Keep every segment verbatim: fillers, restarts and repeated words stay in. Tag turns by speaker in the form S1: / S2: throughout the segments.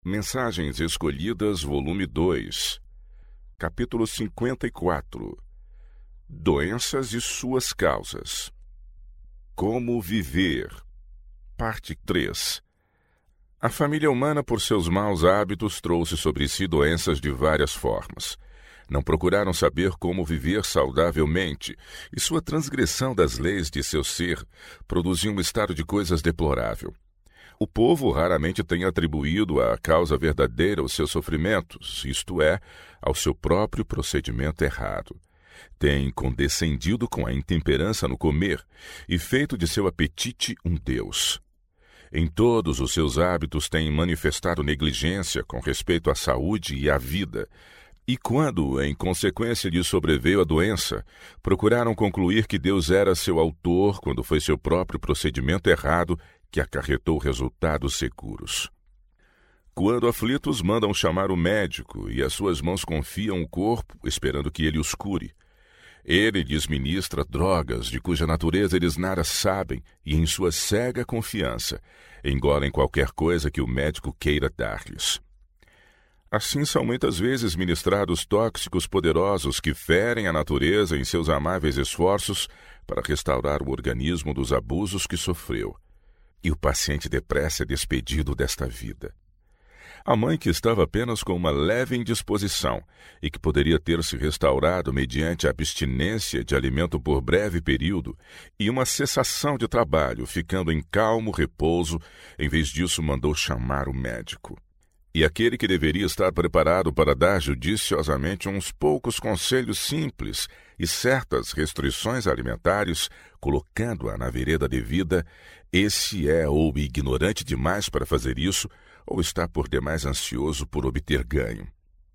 S1: Mensagens Escolhidas, volume dois, capítulo cinquenta e quatro. Doenças e suas causas. Como viver. Parte três. A família humana, por seus maus hábitos, trouxe sobre si doenças de várias formas. Não procuraram saber como viver saudavelmente, e sua transgressão das leis de seu ser produziu um estado de coisas deplorável. O povo raramente tem atribuído à causa verdadeira os seus sofrimentos, isto é, ao seu próprio procedimento errado. Tem condescendido com a intemperança no comer e feito de seu apetite um deus. Em todos os seus hábitos tem manifestado negligência com respeito à saúde e à vida, e quando, em consequência lhe sobreveio a doença, procuraram concluir que Deus era seu autor quando foi seu próprio procedimento errado que acarretou resultados seguros. Quando aflitos, mandam chamar o médico e as suas mãos confiam o corpo, esperando que ele os cure. Ele lhes ministra drogas de cuja natureza eles nada sabem e, em sua cega confiança, engolem qualquer coisa que o médico queira dar-lhes. Assim são muitas vezes ministrados tóxicos poderosos que ferem a natureza em seus amáveis esforços para restaurar o organismo dos abusos que sofreu. E o paciente depressa é despedido desta vida. A mãe, que estava apenas com uma leve indisposição e que poderia ter se restaurado mediante a abstinência de alimento por breve período e uma cessação de trabalho, ficando em calmo repouso, em vez disso mandou chamar o médico. E aquele que deveria estar preparado para dar judiciosamente uns poucos conselhos simples e certas restrições alimentares, colocando-a na vereda devida, esse é ou ignorante demais para fazer isso, ou está por demais ansioso por obter ganho.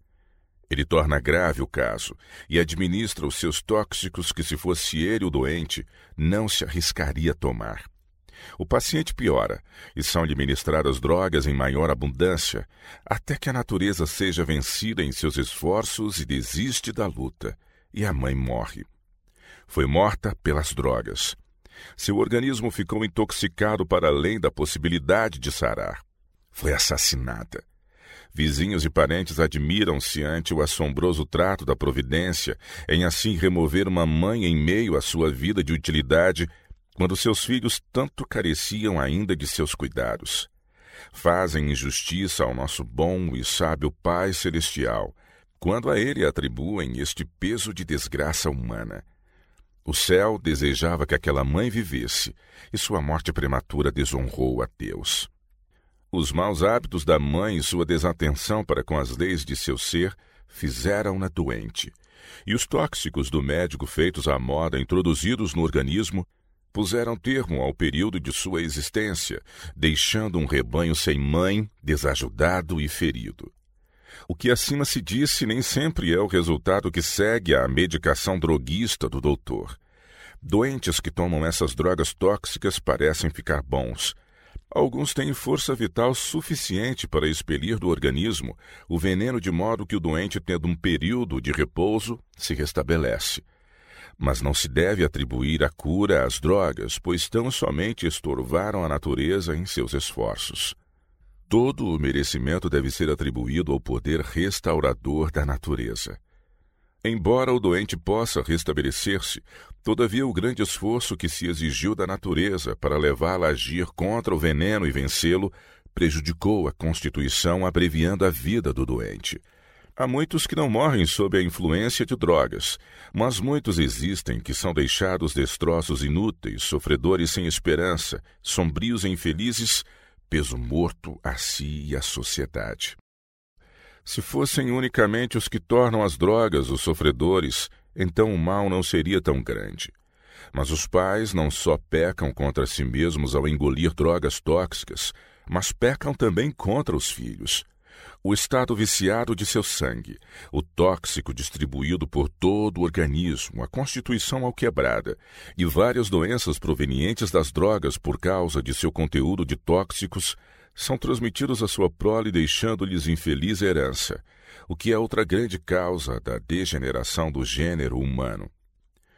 S1: Ele torna grave o caso e administra os seus tóxicos que, se fosse ele o doente, não se arriscaria a tomar. O paciente piora e são-lhe ministradas drogas em maior abundância, até que a natureza seja vencida em seus esforços e desiste da luta, e a mãe morre. Foi morta pelas drogas. Seu organismo ficou intoxicado para além da possibilidade de sarar. Foi assassinada. Vizinhos e parentes admiram-se ante o assombroso trato da providência em assim remover uma mãe em meio à sua vida de utilidade, quando seus filhos tanto careciam ainda de seus cuidados. Fazem injustiça ao nosso bom e sábio Pai Celestial, quando a ele atribuem este peso de desgraça humana. O céu desejava que aquela mãe vivesse, e sua morte prematura desonrou a Deus. Os maus hábitos da mãe e sua desatenção para com as leis de seu ser fizeram-na doente, e os tóxicos do médico feitos à moda introduzidos no organismo puseram termo ao período de sua existência, deixando um rebanho sem mãe, desajudado e ferido. O que acima se disse nem sempre é o resultado que segue à medicação droguista do doutor. Doentes que tomam essas drogas tóxicas parecem ficar bons. Alguns têm força vital suficiente para expelir do organismo o veneno de modo que o doente, tendo um período de repouso, se restabelece. Mas não se deve atribuir a cura às drogas, pois tão somente estorvaram a natureza em seus esforços. Todo o merecimento deve ser atribuído ao poder restaurador da natureza. Embora o doente possa restabelecer-se, todavia o grande esforço que se exigiu da natureza para levá-la a agir contra o veneno e vencê-lo prejudicou a constituição, abreviando a vida do doente. Há muitos que não morrem sob a influência de drogas, mas muitos existem que são deixados destroços inúteis, sofredores sem esperança, sombrios e infelizes, peso morto a si e à sociedade. Se fossem unicamente os que tornam as drogas os sofredores, então o mal não seria tão grande. Mas os pais não só pecam contra si mesmos ao engolir drogas tóxicas, mas pecam também contra os filhos. O estado viciado de seu sangue, o tóxico distribuído por todo o organismo, a constituição alquebrada e várias doenças provenientes das drogas por causa de seu conteúdo de tóxicos são transmitidos à sua prole, deixando-lhes infeliz herança, o que é outra grande causa da degeneração do gênero humano.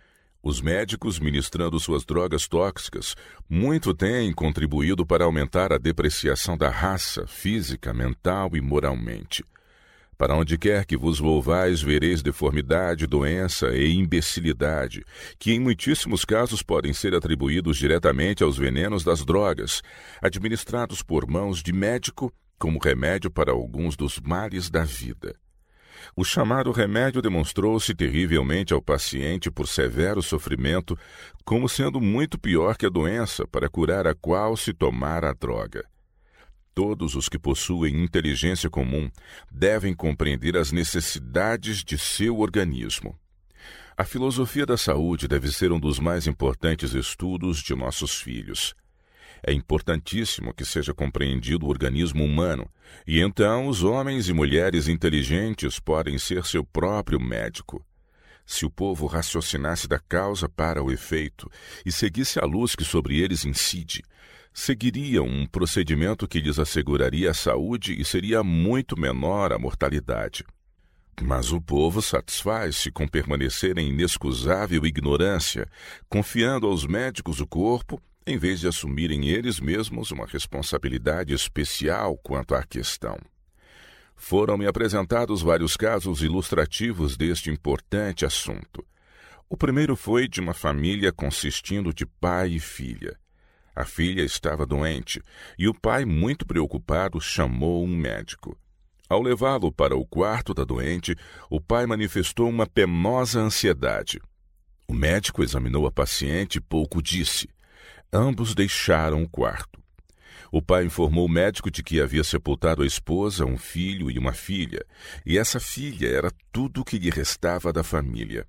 S1: Os médicos, ministrando suas drogas tóxicas, muito têm contribuído para aumentar a depreciação da raça, física, mental e moralmente. Para onde quer que vos volvais, vereis deformidade, doença e imbecilidade, que em muitíssimos casos podem ser atribuídos diretamente aos venenos das drogas, administrados por mãos de médico como remédio para alguns dos males da vida. O chamado remédio demonstrou-se terrivelmente ao paciente por severo sofrimento, como sendo muito pior que a doença para curar a qual se tomara a droga. Todos os que possuem inteligência comum devem compreender as necessidades de seu organismo. A filosofia da saúde deve ser um dos mais importantes estudos de nossos filhos. É importantíssimo que seja compreendido o organismo humano, e então os homens e mulheres inteligentes podem ser seu próprio médico. Se o povo raciocinasse da causa para o efeito e seguisse a luz que sobre eles incide, seguiriam um procedimento que lhes asseguraria a saúde e seria muito menor a mortalidade. Mas o povo satisfaz-se com permanecer em inexcusável ignorância, confiando aos médicos o corpo, em vez de assumirem eles mesmos uma responsabilidade especial quanto à questão. Foram-me apresentados vários casos ilustrativos deste importante assunto. O primeiro foi de uma família consistindo de pai e filha. A filha estava doente e o pai, muito preocupado, chamou um médico. Ao levá-lo para o quarto da doente, o pai manifestou uma penosa ansiedade. O médico examinou a paciente e pouco disse. Ambos deixaram o quarto. O pai informou o médico de que havia sepultado a esposa, um filho e uma filha, e essa filha era tudo o que lhe restava da família.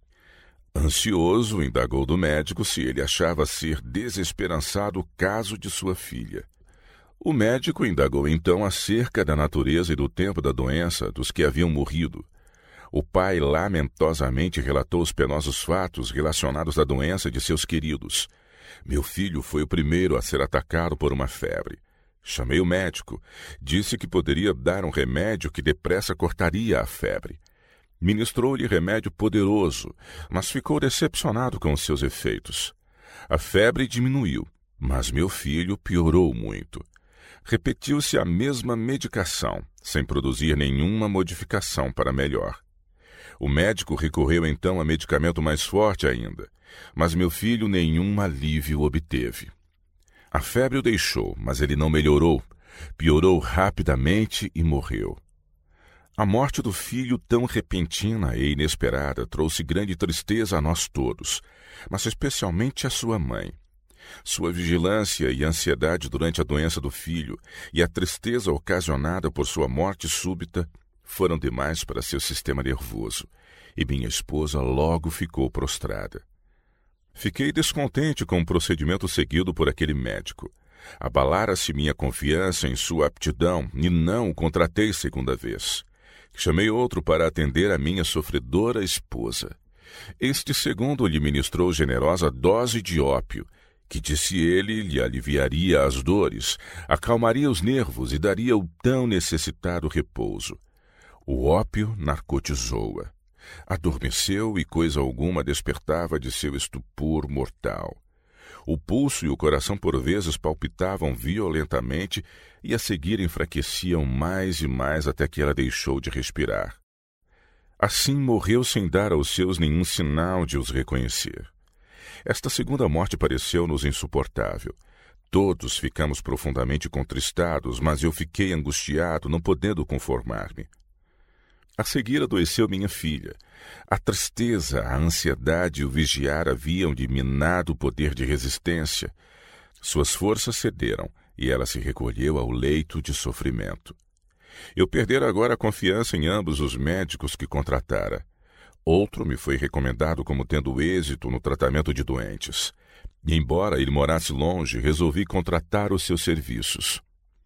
S1: Ansioso, indagou do médico se ele achava ser desesperançado o caso de sua filha. O médico indagou então acerca da natureza e do tempo da doença dos que haviam morrido. O pai lamentosamente relatou os penosos fatos relacionados à doença de seus queridos. Meu filho foi o primeiro a ser atacado por uma febre. Chamei o médico. Disse que poderia dar um remédio que depressa cortaria a febre. Ministrou-lhe remédio poderoso, mas ficou decepcionado com os seus efeitos. A febre diminuiu, mas meu filho piorou muito. Repetiu-se a mesma medicação, sem produzir nenhuma modificação para melhor. O médico recorreu então a medicamento mais forte ainda, mas meu filho nenhum alívio obteve. A febre o deixou, mas ele não melhorou, piorou rapidamente e morreu. A morte do filho, tão repentina e inesperada, trouxe grande tristeza a nós todos, mas especialmente a sua mãe. Sua vigilância e ansiedade durante a doença do filho e a tristeza ocasionada por sua morte súbita foram demais para seu sistema nervoso, e minha esposa logo ficou prostrada. Fiquei descontente com o procedimento seguido por aquele médico. Abalara-se minha confiança em sua aptidão e não o contratei segunda vez. Chamei outro para atender a minha sofredora esposa. Este segundo lhe ministrou generosa dose de ópio, que, disse ele, lhe aliviaria as dores, acalmaria os nervos e daria o tão necessitado repouso. O ópio narcotizou-a. Adormeceu e coisa alguma despertava de seu estupor mortal. O pulso e o coração por vezes palpitavam violentamente e a seguir enfraqueciam mais e mais até que ela deixou de respirar. Assim morreu sem dar aos seus nenhum sinal de os reconhecer. Esta segunda morte pareceu-nos insuportável. Todos ficamos profundamente contristados, mas eu fiquei angustiado, não podendo conformar-me. A seguir adoeceu minha filha. A tristeza, a ansiedade e o vigiar haviam-lhe minado o poder de resistência. Suas forças cederam e ela se recolheu ao leito de sofrimento. Eu perdera agora a confiança em ambos os médicos que contratara. Outro me foi recomendado como tendo êxito no tratamento de doentes. E, embora ele morasse longe, resolvi contratar os seus serviços.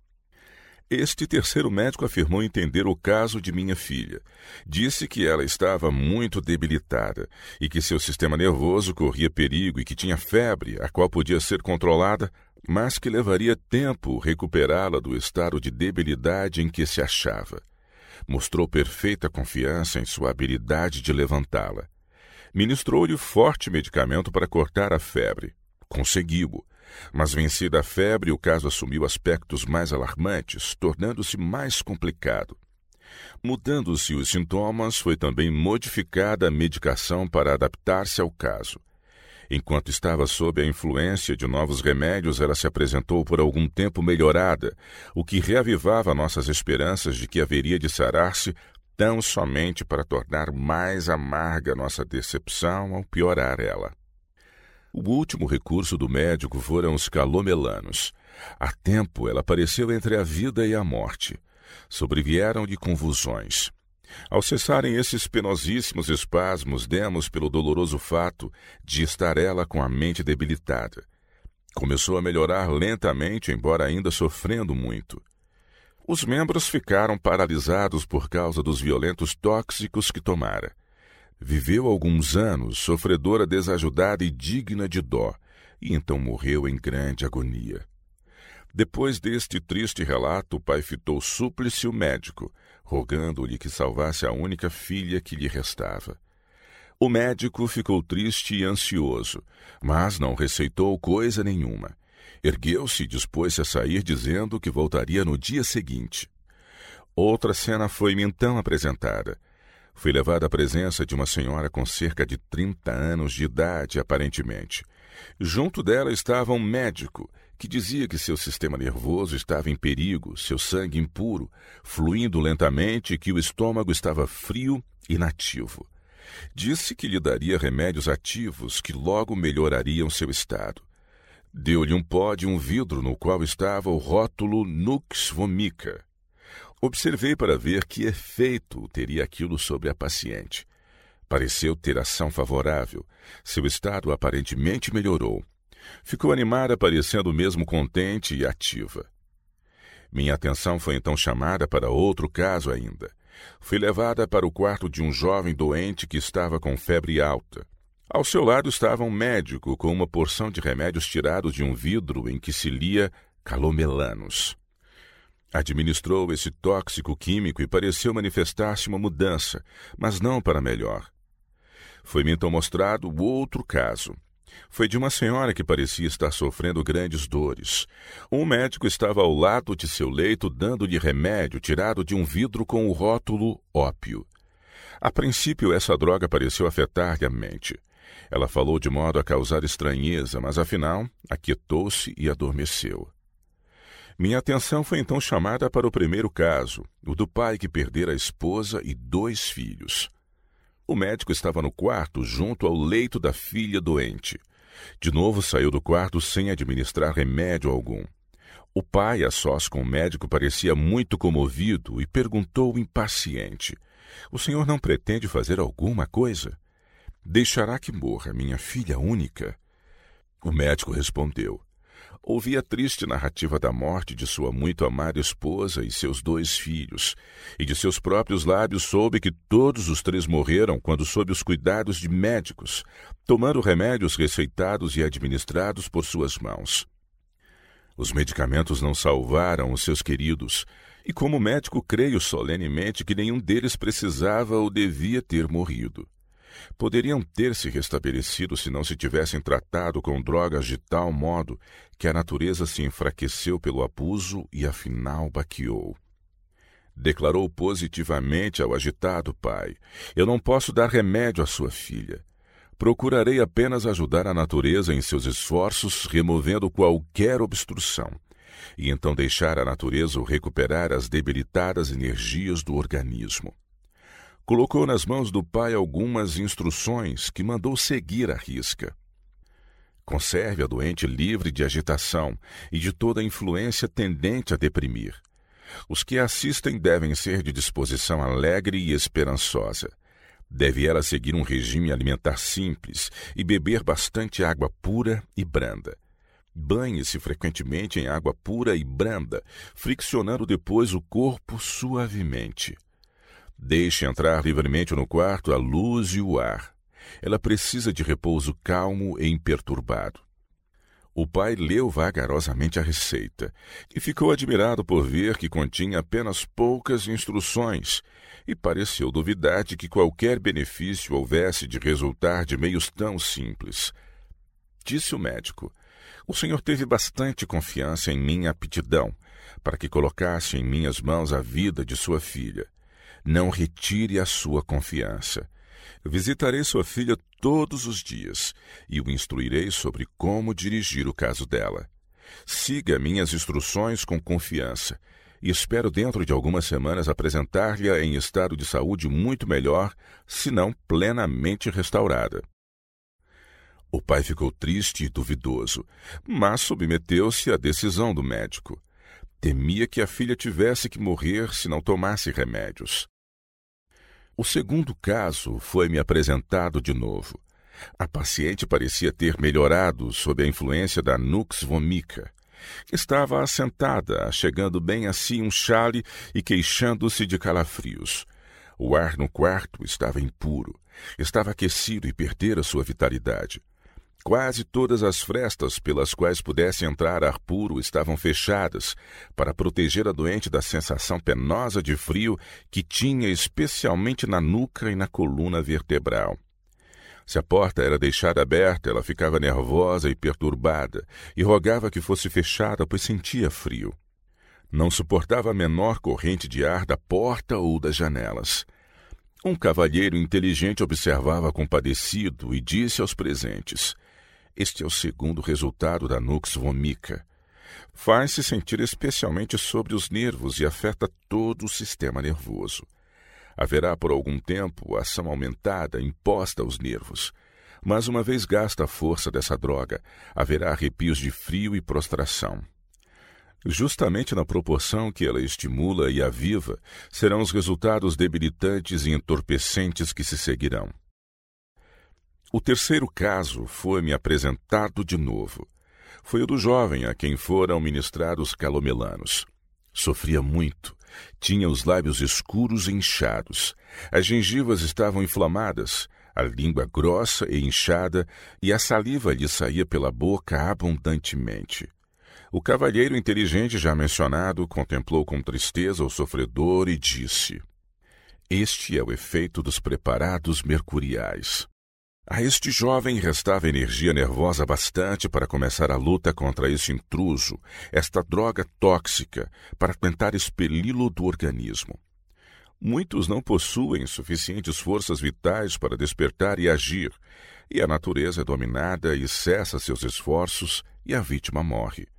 S1: Este terceiro médico afirmou entender o caso de minha filha. Disse que ela estava muito debilitada e que seu sistema nervoso corria perigo e que tinha febre, a qual podia ser controlada, mas que levaria tempo recuperá-la do estado de debilidade em que se achava. Mostrou perfeita confiança em sua habilidade de levantá-la. Ministrou-lhe forte medicamento para cortar a febre. Conseguiu, mas vencida a febre, o caso assumiu aspectos mais alarmantes, tornando-se mais complicado. Mudando-se os sintomas, foi também modificada a medicação para adaptar-se ao caso. Enquanto estava sob a influência de novos remédios, ela se apresentou por algum tempo melhorada, o que reavivava nossas esperanças de que haveria de sarar-se, tão somente para tornar mais amarga nossa decepção ao piorar ela. O último recurso do médico foram os calomelanos. Há tempo ela apareceu entre a vida e a morte. Sobrevieram-lhe convulsões. Ao cessarem esses penosíssimos espasmos, demos pelo doloroso fato de estar ela com a mente debilitada. Começou a melhorar lentamente, embora ainda sofrendo muito. Os membros ficaram paralisados por causa dos violentos tóxicos que tomara. Viveu alguns anos, sofredora desajudada e digna de dó, e então morreu em grande agonia. Depois deste triste relato, o pai fitou súplice o médico, rogando-lhe que salvasse a única filha que lhe restava. O médico ficou triste e ansioso, mas não receitou coisa nenhuma. Ergueu-se e dispôs-se a sair, dizendo que voltaria no dia seguinte. Outra cena foi-me então apresentada. Fui levado à presença de uma senhora com cerca de trinta anos de idade, aparentemente. Junto dela estava um médico, que dizia que seu sistema nervoso estava em perigo, seu sangue impuro, fluindo lentamente e que o estômago estava frio e inativo. Disse que lhe daria remédios ativos que logo melhorariam seu estado. Deu-lhe um pó de um vidro no qual estava o rótulo Nux vomica. Observei para ver que efeito teria aquilo sobre a paciente. Pareceu ter ação favorável. Seu estado aparentemente melhorou. Ficou animada, parecendo mesmo contente e ativa. Minha atenção foi então chamada para outro caso ainda. Fui levada para o quarto de um jovem doente que estava com febre alta. Ao seu lado estava um médico com uma porção de remédios tirados de um vidro em que se lia calomelanos. Administrou esse tóxico químico e pareceu manifestar-se uma mudança, mas não para melhor. Foi-me então mostrado o outro caso. Foi de uma senhora que parecia estar sofrendo grandes dores. Um médico estava ao lado de seu leito dando-lhe remédio tirado de um vidro com o rótulo ópio. A princípio, essa droga pareceu afetar-lhe a mente. Ela falou de modo a causar estranheza, mas afinal aquietou-se e adormeceu. Minha atenção foi então chamada para o primeiro caso, o do pai que perdera a esposa e dois filhos. O médico estava no quarto, junto ao leito da filha doente. De novo saiu do quarto sem administrar remédio algum. O pai, a sós com o médico, parecia muito comovido e perguntou impaciente: "O senhor não pretende fazer alguma coisa? Deixará que morra minha filha única?" O médico respondeu: "Ouvi a triste narrativa da morte de sua muito amada esposa e seus dois filhos, e de seus próprios lábios soube que todos os três morreram quando sob os cuidados de médicos, tomando remédios receitados e administrados por suas mãos. Os medicamentos não salvaram os seus queridos, e como médico creio solenemente que nenhum deles precisava ou devia ter morrido. Poderiam ter se restabelecido se não se tivessem tratado com drogas de tal modo que a natureza se enfraqueceu pelo abuso e afinal baqueou." Declarou positivamente ao agitado pai: "Eu não posso dar remédio à sua filha. Procurarei apenas ajudar a natureza em seus esforços, removendo qualquer obstrução, e então deixar a natureza recuperar as debilitadas energias do organismo." Colocou nas mãos do pai algumas instruções que mandou seguir à risca. Conserve a doente livre de agitação e de toda influência tendente a deprimir. Os que a assistem devem ser de disposição alegre e esperançosa. Deve ela seguir um regime alimentar simples e beber bastante água pura e branda. Banhe-se frequentemente em água pura e branda, friccionando depois o corpo suavemente. Deixe entrar livremente no quarto a luz e o ar. Ela precisa de repouso calmo e imperturbado. O pai leu vagarosamente a receita e ficou admirado por ver que continha apenas poucas instruções e pareceu duvidar de que qualquer benefício houvesse de resultar de meios tão simples. Disse o médico: o senhor teve bastante confiança em minha aptidão para que colocasse em minhas mãos a vida de sua filha. Não retire a sua confiança. Visitarei sua filha todos os dias e o instruirei sobre como dirigir o caso dela. Siga minhas instruções com confiança e espero dentro de algumas semanas apresentar-lhe em estado de saúde muito melhor, se não plenamente restaurada. O pai ficou triste e duvidoso, mas submeteu-se à decisão do médico. Temia que a filha tivesse que morrer se não tomasse remédios. O segundo caso foi-me apresentado de novo. A paciente parecia ter melhorado sob a influência da nux vomica. Estava assentada, chegando bem a si um chale e queixando-se de calafrios. O ar no quarto estava impuro, estava aquecido e perdera sua vitalidade. Quase todas as frestas pelas quais pudesse entrar ar puro estavam fechadas para proteger a doente da sensação penosa de frio que tinha especialmente na nuca e na coluna vertebral. Se a porta era deixada aberta, ela ficava nervosa e perturbada e rogava que fosse fechada, pois sentia frio. Não suportava a menor corrente de ar da porta ou das janelas. Um cavalheiro inteligente observava compadecido e disse aos presentes: este é o segundo resultado da nux vomica. Faz-se sentir especialmente sobre os nervos e afeta todo o sistema nervoso. Haverá por algum tempo ação aumentada imposta aos nervos, mas uma vez gasta a força dessa droga, haverá arrepios de frio e prostração. Justamente na proporção que ela estimula e aviva, serão os resultados debilitantes e entorpecentes que se seguirão. O terceiro caso foi-me apresentado de novo. Foi o do jovem a quem foram ministrados calomelanos. Sofria muito, tinha os lábios escuros e inchados, as gengivas estavam inflamadas, a língua grossa e inchada e a saliva lhe saía pela boca abundantemente. O cavalheiro inteligente já mencionado contemplou com tristeza o sofredor e disse: este é o efeito dos preparados mercuriais. A este jovem restava energia nervosa bastante para começar a luta contra esse intruso, esta droga tóxica, para tentar expeli-lo do organismo. Muitos não possuem suficientes forças vitais para despertar e agir, e a natureza é dominada e cessa seus esforços e a vítima morre.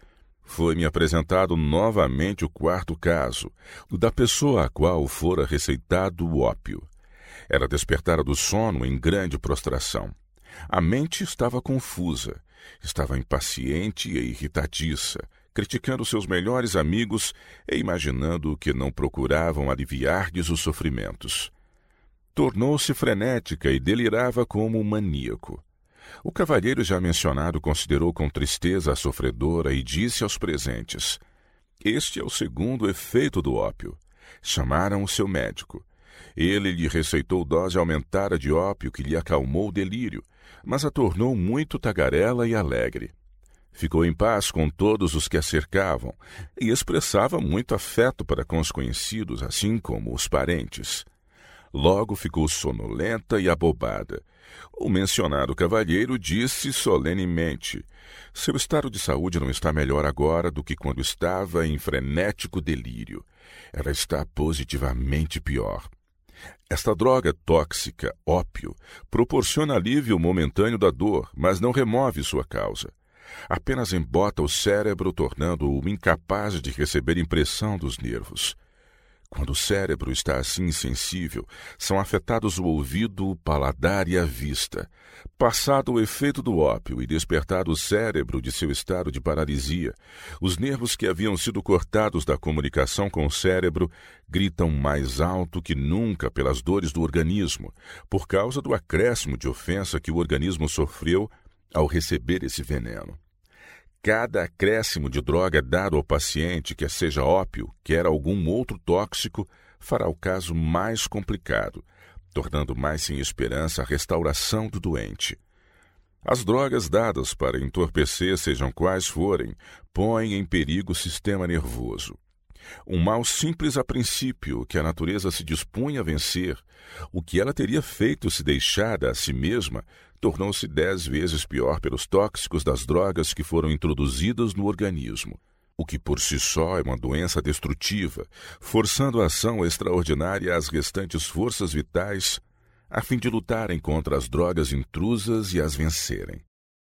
S1: Foi-me apresentado novamente o quarto caso, o da pessoa à qual fora receitado o ópio. Era despertara do sono em grande prostração. A mente estava confusa, estava impaciente e irritadiça, criticando seus melhores amigos e imaginando que não procuravam aliviar-lhes os sofrimentos. Tornou-se frenética e delirava como um maníaco. O cavalheiro já mencionado considerou com tristeza a sofredora e disse aos presentes: este é o segundo efeito do ópio. Chamaram o seu médico. Ele lhe receitou dose aumentada de ópio que lhe acalmou o delírio, mas a tornou muito tagarela e alegre. Ficou em paz com todos os que a cercavam e expressava muito afeto para com os conhecidos, assim como os parentes. Logo ficou sonolenta e abobada. O mencionado cavalheiro disse solenemente: seu estado de saúde não está melhor agora do que quando estava em frenético delírio. Ela está positivamente pior. Esta droga tóxica, ópio, proporciona alívio momentâneo da dor, mas não remove sua causa. Apenas embota o cérebro, tornando-o incapaz de receber impressão dos nervos. Quando o cérebro está assim insensível, são afetados o ouvido, o paladar e a vista. Passado o efeito do ópio e despertado o cérebro de seu estado de paralisia, os nervos que haviam sido cortados da comunicação com o cérebro gritam mais alto que nunca pelas dores do organismo, por causa do acréscimo de ofensa que o organismo sofreu ao receber esse veneno. Cada acréscimo de droga dado ao paciente, quer seja ópio, quer algum outro tóxico, fará o caso mais complicado, tornando mais sem esperança a restauração do doente. As drogas dadas para entorpecer, sejam quais forem, põem em perigo o sistema nervoso. Um mal simples a princípio, que a natureza se dispunha a vencer, o que ela teria feito se deixada a si mesma, tornou-se dez vezes pior pelos tóxicos das drogas que foram introduzidas no organismo, o que por si só é uma doença destrutiva, forçando a ação extraordinária às restantes forças vitais, a fim de lutarem contra as drogas intrusas e as vencerem.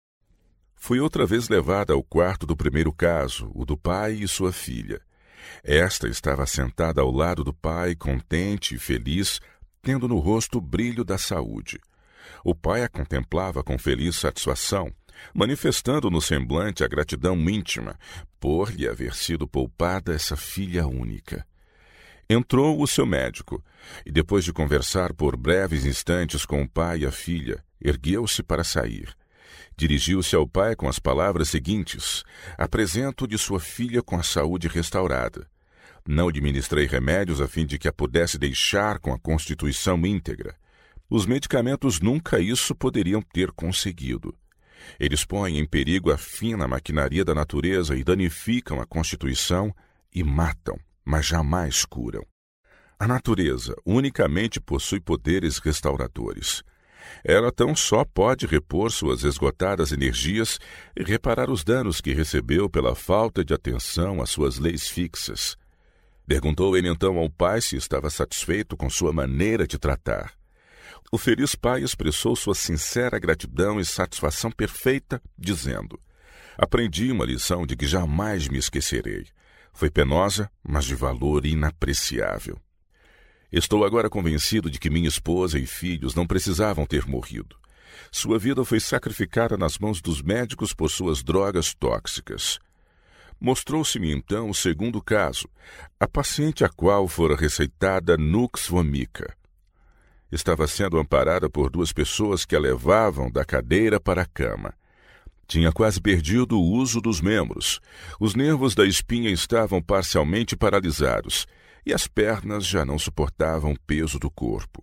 S1: Fui outra vez levada ao quarto do primeiro caso, o do pai e sua filha. Esta estava sentada ao lado do pai, contente e feliz, tendo no rosto o brilho da saúde. O pai a contemplava com feliz satisfação, manifestando no semblante a gratidão íntima por lhe haver sido poupada essa filha única. Entrou o seu médico, e depois de conversar por breves instantes com o pai e a filha, ergueu-se para sair. Dirigiu-se ao pai com as palavras seguintes: apresento de sua filha com a saúde restaurada. Não administrei remédios a fim de que a pudesse deixar com a constituição íntegra. Os medicamentos nunca isso poderiam ter conseguido. Eles põem em perigo a fina maquinaria da natureza e danificam a constituição e matam, mas jamais curam. A natureza unicamente possui poderes restauradores. Ela tão só pode repor suas esgotadas energias e reparar os danos que recebeu pela falta de atenção às suas leis fixas. Perguntou ele então ao pai se estava satisfeito com sua maneira de tratar. O feliz pai expressou sua sincera gratidão e satisfação perfeita, dizendo: aprendi uma lição de que jamais me esquecerei. Foi penosa, mas de valor inapreciável. Estou agora convencido de que minha esposa e filhos não precisavam ter morrido. Sua vida foi sacrificada nas mãos dos médicos por suas drogas tóxicas. Mostrou-se-me então o segundo caso, a paciente a qual fora receitada Nux vomica. Estava sendo amparada por duas pessoas que a levavam da cadeira para a cama. Tinha quase perdido o uso dos membros. Os nervos da espinha estavam parcialmente paralisados e as pernas já não suportavam o peso do corpo.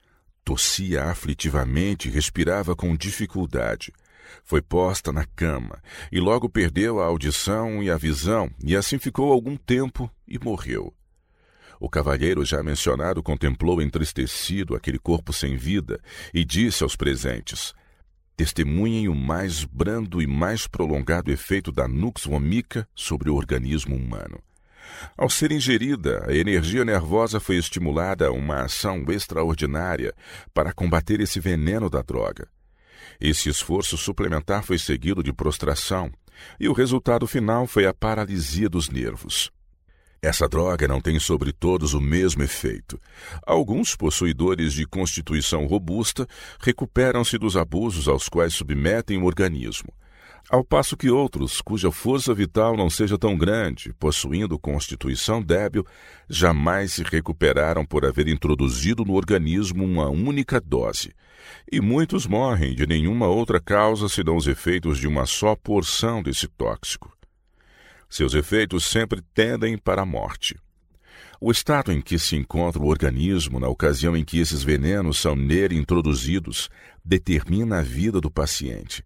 S1: Tossia aflitivamente e respirava com dificuldade. Foi posta na cama e logo perdeu a audição e a visão, e assim ficou algum tempo e morreu. O cavalheiro já mencionado contemplou entristecido aquele corpo sem vida e disse aos presentes: testemunhem o mais brando e mais prolongado efeito da Nux vomica sobre o organismo humano. Ao ser ingerida, a energia nervosa foi estimulada a uma ação extraordinária para combater esse veneno da droga. Esse esforço suplementar foi seguido de prostração, e o resultado final foi a paralisia dos nervos. Essa droga não tem sobre todos o mesmo efeito. Alguns possuidores de constituição robusta recuperam-se dos abusos aos quais submetem o organismo, ao passo que outros, cuja força vital não seja tão grande, possuindo constituição débil, jamais se recuperaram por haver introduzido no organismo uma única dose, e muitos morrem de nenhuma outra causa senão os efeitos de uma só porção desse tóxico. Seus efeitos sempre tendem para a morte. O estado em que se encontra o organismo na ocasião em que esses venenos são nele introduzidos determina a vida do paciente.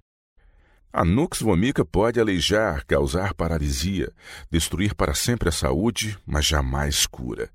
S1: A Nux vomica pode aleijar, causar paralisia, destruir para sempre a saúde, mas jamais cura.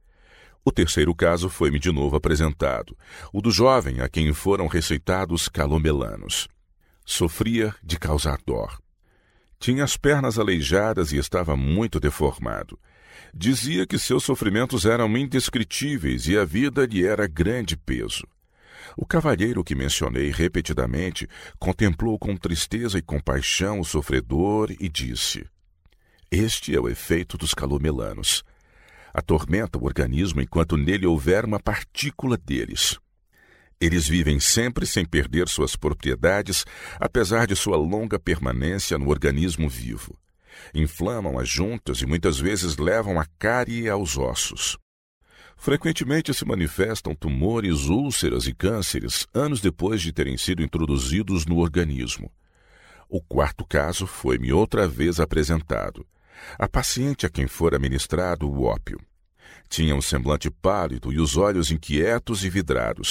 S1: O terceiro caso foi-me de novo apresentado, o do jovem a quem foram receitados calomelanos. Sofria de causar dor. Tinha as pernas aleijadas e estava muito deformado. Dizia que seus sofrimentos eram indescritíveis e a vida lhe era grande peso. O cavalheiro que mencionei repetidamente contemplou com tristeza e compaixão o sofredor e disse: este é o efeito dos calomelanos. Atormenta o organismo enquanto nele houver uma partícula deles. Eles vivem sempre sem perder suas propriedades, apesar de sua longa permanência no organismo vivo. Inflamam as juntas e muitas vezes levam a cárie aos ossos. Frequentemente se manifestam tumores, úlceras e cânceres anos depois de terem sido introduzidos no organismo. O quarto caso foi-me outra vez apresentado. A paciente a quem fora ministrado o ópio. Tinha um semblante pálido e os olhos inquietos e vidrados.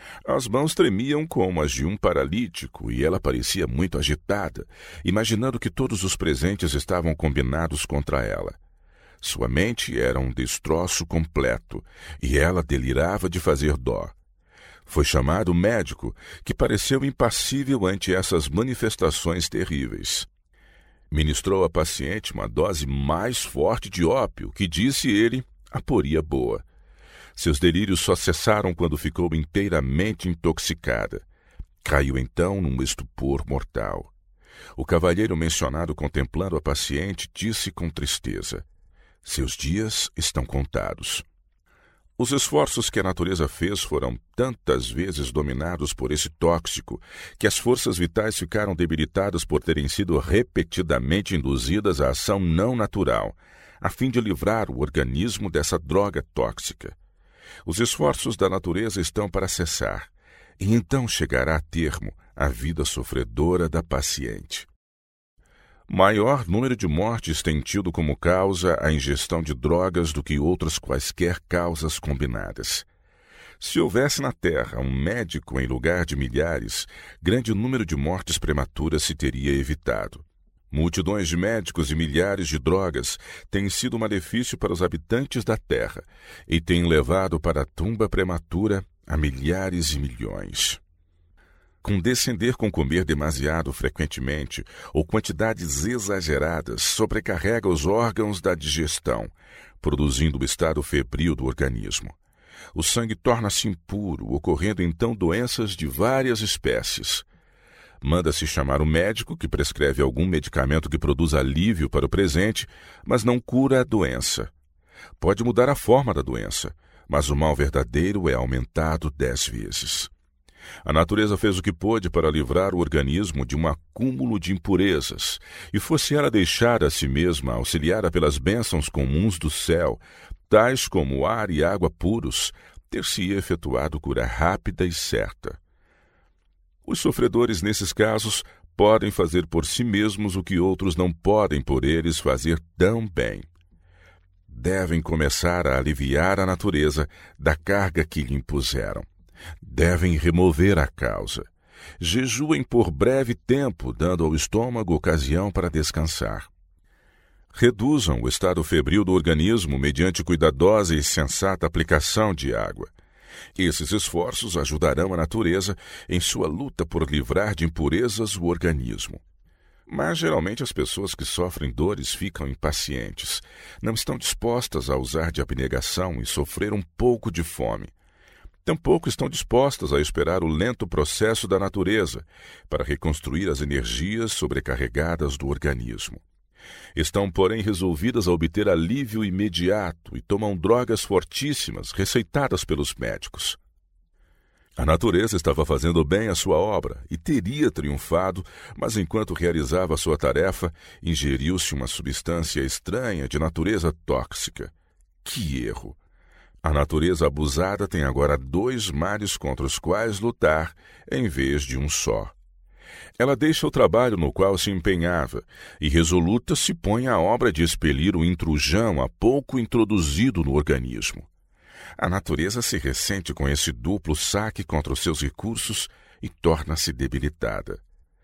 S1: As mãos tremiam como as de um paralítico e ela parecia muito agitada, imaginando que todos os presentes estavam combinados contra ela. Sua mente era um destroço completo e ela delirava de fazer dó. Foi chamado o médico, que pareceu impassível ante essas manifestações terríveis. Ministrou à paciente uma dose mais forte de ópio, que, disse ele, a poria boa. Seus delírios só cessaram quando ficou inteiramente intoxicada. Caiu então num estupor mortal. O cavalheiro mencionado, contemplando a paciente, disse com tristeza: seus dias estão contados. Os esforços que a natureza fez foram tantas vezes dominados por esse tóxico que as forças vitais ficaram debilitadas por terem sido repetidamente induzidas à ação não natural, a fim de livrar o organismo dessa droga tóxica. Os esforços da natureza estão para cessar, e então chegará a termo a vida sofredora da paciente. Maior número de mortes tem tido como causa a ingestão de drogas do que outras quaisquer causas combinadas. Se houvesse na Terra um médico em lugar de milhares, grande número de mortes prematuras se teria evitado. Multidões de médicos e milhares de drogas têm sido um malefício para os habitantes da Terra e têm levado para a tumba prematura a milhares e milhões. Condescender com comer demasiado frequentemente ou quantidades exageradas sobrecarrega os órgãos da digestão, produzindo o estado febril do organismo. O sangue torna-se impuro, ocorrendo então doenças de várias espécies. Manda-se chamar o médico, que prescreve algum medicamento que produz alívio para o presente, mas não cura a doença. Pode mudar a forma da doença, mas o mal verdadeiro é aumentado dez vezes. A natureza fez o que pôde para livrar o organismo de um acúmulo de impurezas, e fosse ela deixar a si mesma auxiliada pelas bênçãos comuns do céu, tais como ar e água puros, ter-se-ia efetuado cura rápida e certa. Os sofredores, nesses casos, podem fazer por si mesmos o que outros não podem por eles fazer tão bem. Devem começar a aliviar a natureza da carga que lhe impuseram. Devem remover a causa. Jejuem por breve tempo, dando ao estômago ocasião para descansar. Reduzam o estado febril do organismo mediante cuidadosa e sensata aplicação de água. Esses esforços ajudarão a natureza em sua luta por livrar de impurezas o organismo. Mas geralmente as pessoas que sofrem dores ficam impacientes, não estão dispostas a usar de abnegação e sofrer um pouco de fome. Tampouco estão dispostas a esperar o lento processo da natureza para reconstruir as energias sobrecarregadas do organismo. Estão, porém, resolvidas a obter alívio imediato e tomam drogas fortíssimas receitadas pelos médicos. A natureza estava fazendo bem a sua obra e teria triunfado, mas enquanto realizava a sua tarefa, ingeriu-se uma substância estranha de natureza tóxica. Que erro! A natureza abusada tem agora dois males contra os quais lutar, em vez de um só. Ela deixa o trabalho no qual se empenhava e, resoluta, se põe à obra de expelir o intrujão há pouco introduzido no organismo. A natureza se ressente com esse duplo saque contra os seus recursos e torna-se debilitada.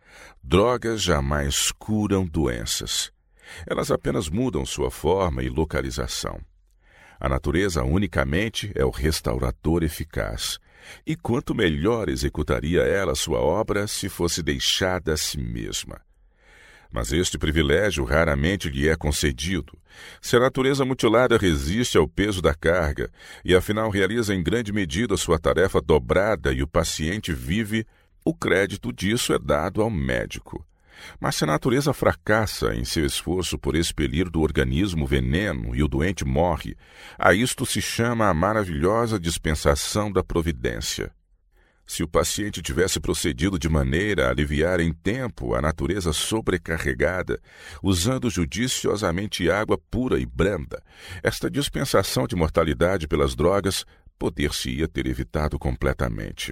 S1: Drogas jamais curam doenças. Elas apenas mudam sua forma e localização. A natureza unicamente é o restaurador eficaz, e quanto melhor executaria ela sua obra se fosse deixada a si mesma. Mas este privilégio raramente lhe é concedido. Se a natureza mutilada resiste ao peso da carga e afinal realiza em grande medida sua tarefa dobrada e o paciente vive, o crédito disso é dado ao médico. Mas se a natureza fracassa em seu esforço por expelir do organismo veneno e o doente morre, a isto se chama a maravilhosa dispensação da providência. Se o paciente tivesse procedido de maneira a aliviar em tempo a natureza sobrecarregada, usando judiciosamente água pura e branda, esta dispensação de mortalidade pelas drogas poder-se-ia ter evitado completamente.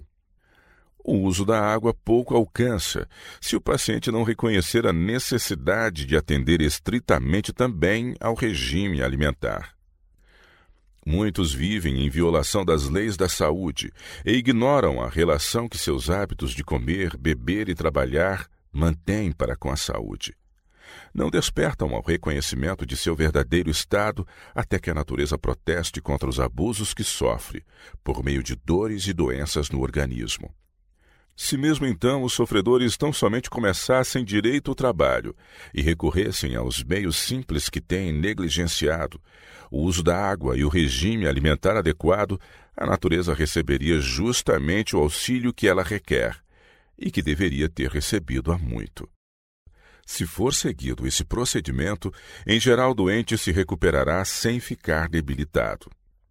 S1: O uso da água pouco alcança, se o paciente não reconhecer a necessidade de atender estritamente também ao regime alimentar. Muitos vivem em violação das leis da saúde e ignoram a relação que seus hábitos de comer, beber e trabalhar mantêm para com a saúde. Não despertam ao reconhecimento de seu verdadeiro estado até que a natureza proteste contra os abusos que sofre, por meio de dores e doenças no organismo. Se mesmo então os sofredores tão somente começassem direito o trabalho e recorressem aos meios simples que têm negligenciado, o uso da água e o regime alimentar adequado, a natureza receberia justamente o auxílio que ela requer e que deveria ter recebido há muito. Se for seguido esse procedimento, em geral o doente se recuperará sem ficar debilitado.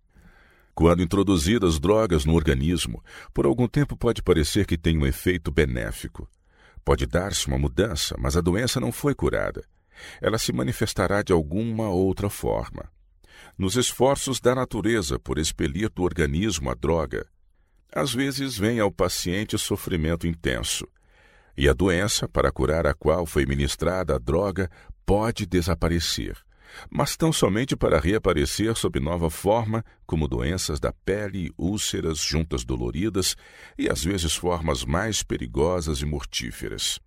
S1: Quando introduzidas drogas no organismo, por algum tempo pode parecer que tem um efeito benéfico. Pode dar-se uma mudança, mas a doença não foi curada. Ela se manifestará de alguma outra forma. Nos esforços da natureza por expelir do organismo a droga, às vezes vem ao paciente sofrimento intenso, e a doença para curar a qual foi ministrada a droga pode desaparecer, mas tão somente para reaparecer sob nova forma, como doenças da pele, úlceras, juntas doloridas e às vezes formas mais perigosas e mortíferas.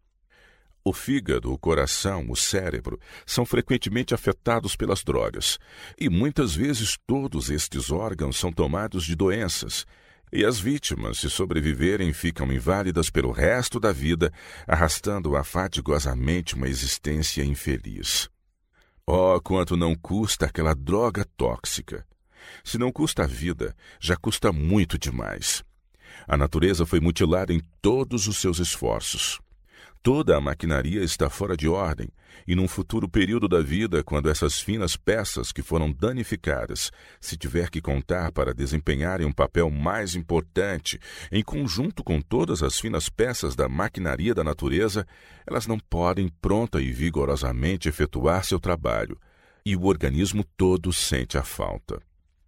S1: O fígado, o coração, o cérebro são frequentemente afetados pelas drogas, e muitas vezes todos estes órgãos são tomados de doenças, e as vítimas, se sobreviverem, ficam inválidas pelo resto da vida, arrastando afadigosamente uma existência infeliz. Oh, quanto não custa aquela droga tóxica! Se não custa a vida, já custa muito demais. A natureza foi mutilada em todos os seus esforços. Toda a maquinaria está fora de ordem, e num futuro período da vida, quando essas finas peças que foram danificadas se tiver que contar para desempenharem um papel mais importante, em conjunto com todas as finas peças da maquinaria da natureza, elas não podem pronta e vigorosamente efetuar seu trabalho, e o organismo todo sente a falta.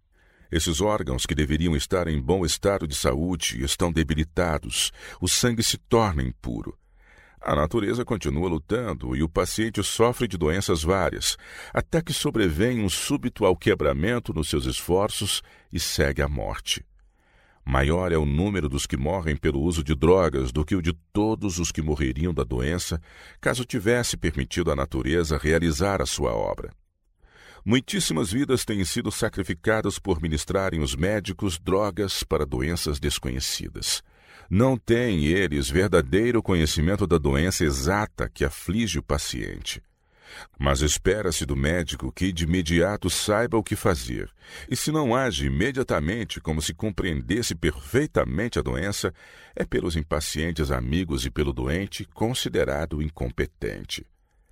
S1: Esses órgãos que deveriam estar em bom estado de saúde estão debilitados, o sangue se torna impuro. A natureza continua lutando e o paciente sofre de doenças várias, até que sobrevém um súbito alquebramento nos seus esforços e segue à morte. Maior é o número dos que morrem pelo uso de drogas do que o de todos os que morreriam da doença, caso tivesse permitido à natureza realizar a sua obra. Muitíssimas vidas têm sido sacrificadas por ministrarem os médicos drogas para doenças desconhecidas. Não têm eles verdadeiro conhecimento da doença exata que aflige o paciente. Mas espera-se do médico que de imediato saiba o que fazer, e se não age imediatamente como se compreendesse perfeitamente a doença, é pelos impacientes amigos e pelo doente considerado incompetente.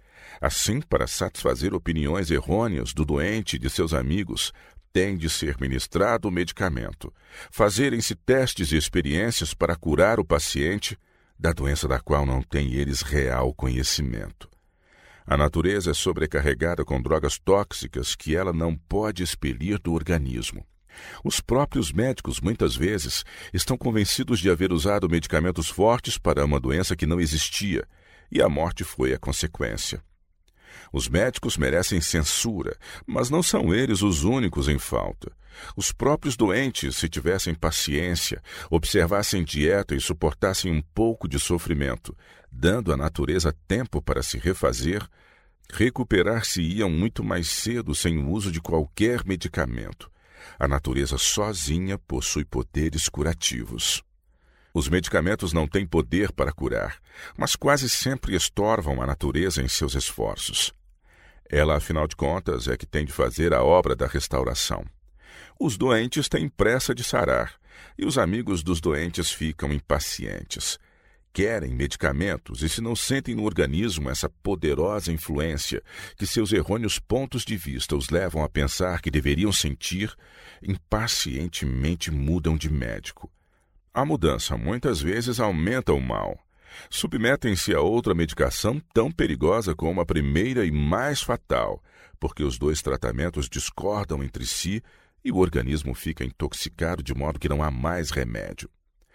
S1: Assim, para satisfazer opiniões errôneas do doente e de seus amigos, tem de ser ministrado o medicamento, fazerem-se testes e experiências para curar o paciente da doença da qual não têm eles real conhecimento. A natureza é sobrecarregada com drogas tóxicas que ela não pode expelir do organismo. Os próprios médicos, muitas vezes, estão convencidos de haver usado medicamentos fortes para uma doença que não existia, e a morte foi a consequência. Os médicos merecem censura, mas não são eles os únicos em falta. Os próprios doentes, se tivessem paciência, observassem dieta e suportassem um pouco de sofrimento, dando à natureza tempo para se refazer, recuperar-se-iam muito mais cedo sem o uso de qualquer medicamento. A natureza sozinha possui poderes curativos. Os medicamentos não têm poder para curar, mas quase sempre estorvam a natureza em seus esforços. Ela, afinal de contas, é que tem de fazer a obra da restauração. Os doentes têm pressa de sarar, e os amigos dos doentes ficam impacientes. Querem medicamentos e se não sentem no organismo essa poderosa influência que seus errôneos pontos de vista os levam a pensar que deveriam sentir, impacientemente mudam de médico. A mudança muitas vezes aumenta o mal. Submetem-se a outra medicação tão perigosa como a primeira e mais fatal, porque os dois tratamentos discordam entre si e o organismo fica intoxicado de modo que não há mais remédio.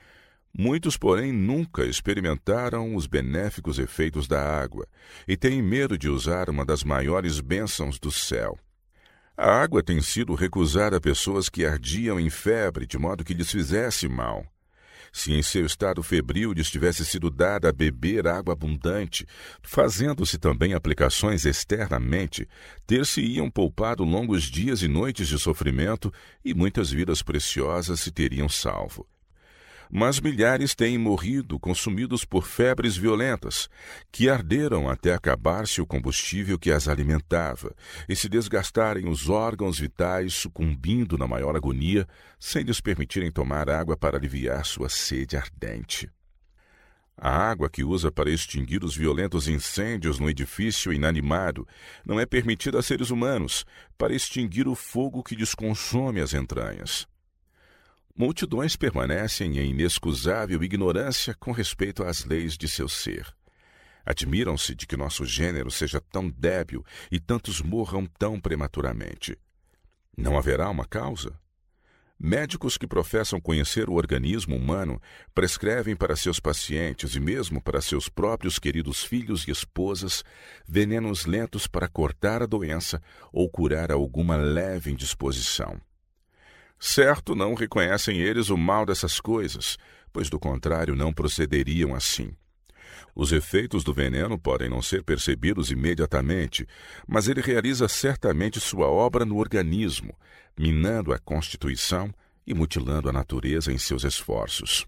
S1: Muitos, porém, nunca experimentaram os benéficos efeitos da água e têm medo de usar uma das maiores bênçãos do céu. A água tem sido recusada a pessoas que ardiam em febre, de modo que lhes fizesse mal. Se em seu estado febril lhes tivesse sido dada a beber água abundante, fazendo-se também aplicações externamente, ter-se-iam poupado longos dias e noites de sofrimento, e muitas vidas preciosas se teriam salvo. Mas milhares têm morrido, consumidos por febres violentas, que arderam até acabar-se o combustível que as alimentava, e se desgastarem os órgãos vitais, sucumbindo na maior agonia, sem lhes permitirem tomar água para aliviar sua sede ardente. A água que usa para extinguir os violentos incêndios no edifício inanimado não é permitida a seres humanos, para extinguir o fogo que lhes consome as entranhas. Multidões permanecem em inexcusável ignorância com respeito às leis de seu ser. Admiram-se de que nosso gênero seja tão débil e tantos morram tão prematuramente. Não haverá uma causa? Médicos que professam conhecer o organismo humano prescrevem para seus pacientes e mesmo para seus próprios queridos filhos e esposas venenos lentos para cortar a doença ou curar alguma leve indisposição. Certo, não reconhecem eles o mal dessas coisas, pois do contrário não procederiam assim. Os efeitos do veneno podem não ser percebidos imediatamente, mas ele realiza certamente sua obra no organismo, minando a constituição e mutilando a natureza em seus esforços.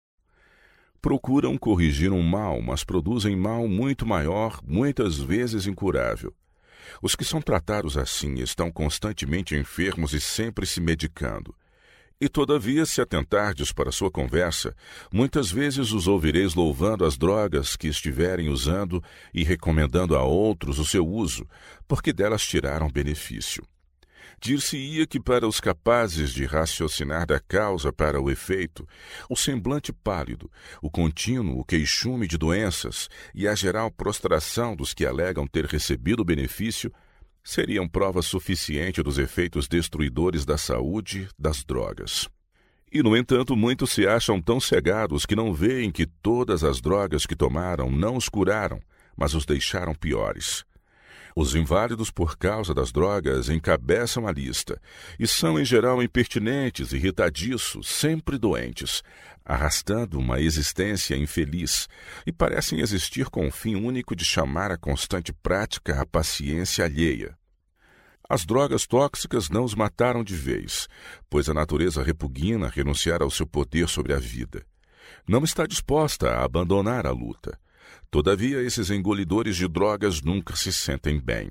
S1: Procuram corrigir um mal, mas produzem mal muito maior, muitas vezes incurável. Os que são tratados assim estão constantemente enfermos e sempre se medicando. E, todavia, se atentardes para sua conversa, muitas vezes os ouvireis louvando as drogas que estiverem usando e recomendando a outros o seu uso, porque delas tiraram benefício. Dir-se-ia que para os capazes de raciocinar da causa para o efeito, o semblante pálido, o contínuo queixume de doenças e a geral prostração dos que alegam ter recebido o benefício seriam prova suficiente dos efeitos destruidores da saúde das drogas. E, no entanto, muitos se acham tão cegados que não veem que todas as drogas que tomaram não os curaram, mas os deixaram piores. Os inválidos por causa das drogas encabeçam a lista e são, em geral, impertinentes, irritadiços, sempre doentes, arrastando uma existência infeliz e parecem existir com o fim único de chamar a constante prática a paciência alheia. As drogas tóxicas não os mataram de vez, pois a natureza repugna renunciar ao seu poder sobre a vida. Não está disposta a abandonar a luta. Todavia, esses engolidores de drogas nunca se sentem bem.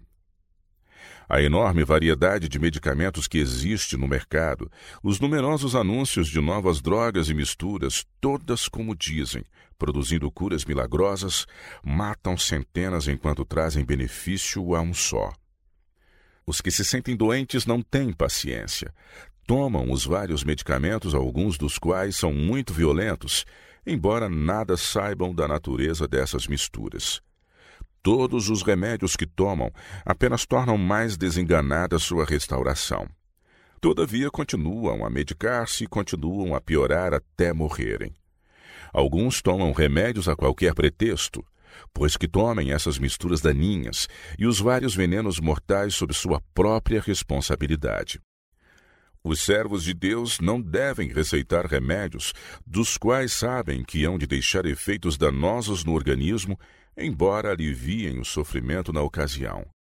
S1: A enorme variedade de medicamentos que existe no mercado, os numerosos anúncios de novas drogas e misturas, todas como dizem, produzindo curas milagrosas, matam centenas enquanto trazem benefício a um só. Os que se sentem doentes não têm paciência. Tomam os vários medicamentos, alguns dos quais são muito violentos, embora nada saibam da natureza dessas misturas. Todos os remédios que tomam apenas tornam mais desenganada sua restauração. Todavia, continuam a medicar-se e continuam a piorar até morrerem. Alguns tomam remédios a qualquer pretexto, pois que tomem essas misturas daninhas e os vários venenos mortais sob sua própria responsabilidade. Os servos de Deus não devem receitar remédios dos quais sabem que hão de deixar efeitos danosos no organismo, embora aliviem o sofrimento na ocasião.